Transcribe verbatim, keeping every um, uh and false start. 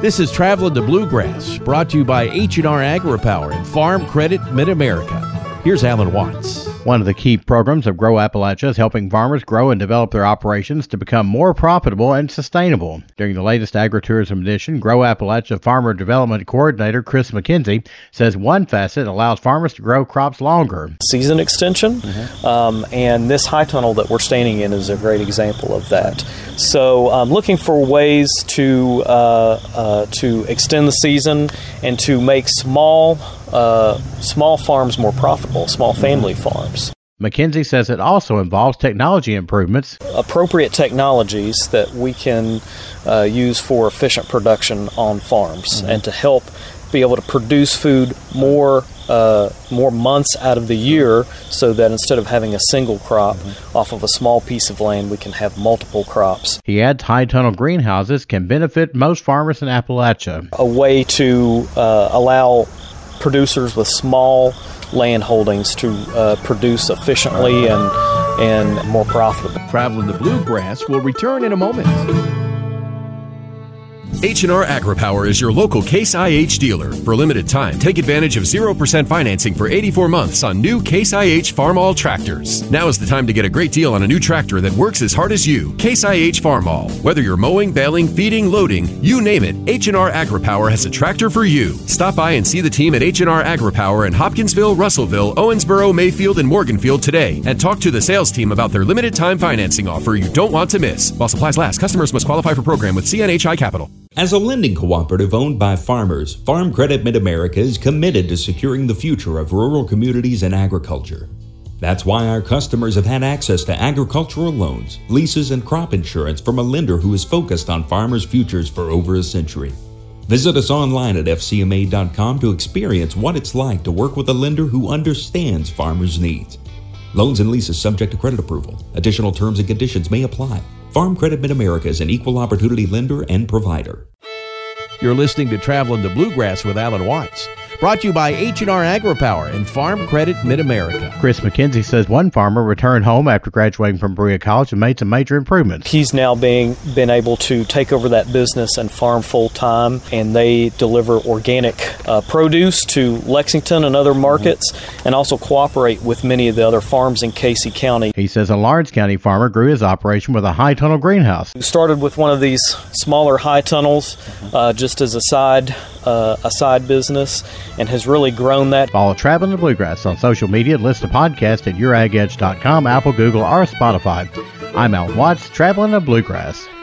This is Traveling the Bluegrass, brought to you by H and R AgriPower and Farm Credit Mid-America. Here's Alan Watts. One of the key programs of Grow Appalachia is helping farmers grow and develop their operations to become more profitable and sustainable. During the latest agritourism edition, Grow Appalachia Farmer Development Coordinator Chris McKenzie says one facet allows farmers to grow crops longer. Season extension, mm-hmm. um, and this high tunnel that we're standing in is a great example of that. So I'm um, looking for ways to uh, uh, to extend the season and to make small uh, small farms more profitable, small family mm-hmm. farms. McKenzie says it also involves technology improvements. Appropriate technologies that we can uh, use for efficient production on farms mm-hmm. and to help be able to produce food more uh, more months out of the year, so that instead of having a single crop mm-hmm. off of a small piece of land, we can have multiple crops. He adds high tunnel greenhouses can benefit most farmers in Appalachia. A way to uh, allow producers with small land holdings to uh, produce efficiently and and more profitably. Traveling the Bluegrass will return in a moment. H and R AgriPower is your local Case I H dealer. For a limited time, take advantage of zero percent financing for eighty-four months on new Case I H Farmall tractors. Now is the time to get a great deal on a new tractor that works as hard as you. Case I H Farmall. Whether you're mowing, baling, feeding, loading, you name it, H and R AgriPower has a tractor for you. Stop by and see the team at H and R AgriPower in Hopkinsville, Russellville, Owensboro, Mayfield, and Morganfield today, and talk to the sales team about their limited time financing offer you don't want to miss. While supplies last, customers must qualify for program with C N H I Capital. As a lending cooperative owned by farmers, Farm Credit Mid-America is committed to securing the future of rural communities and agriculture. That's why our customers have had access to agricultural loans, leases, and crop insurance from a lender who is focused on farmers' futures for over a century. Visit us online at f c m a dot com to experience what it's like to work with a lender who understands farmers' needs. Loans and leases subject to credit approval. Additional terms and conditions may apply. Farm Credit Mid-America is an equal opportunity lender and provider. You're listening to Traveling the Bluegrass with Alan Watts, brought to you by H and R AgriPower and Farm Credit Mid-America. Chris McKenzie says one farmer returned home after graduating from Berea College and made some major improvements. He's now being been able to take over that business and farm full-time, and they deliver organic uh, produce to Lexington and other markets, mm-hmm. and also cooperate with many of the other farms in Casey County. He says a Lawrence County farmer grew his operation with a high tunnel greenhouse. We started with one of these smaller high tunnels, uh, just as a side uh, a side business, and has really grown that. Follow Traveling the Bluegrass on social media and listen to podcasts at your ag edge dot com, Apple, Google, or Spotify. I'm Alan Watts, Traveling the Bluegrass.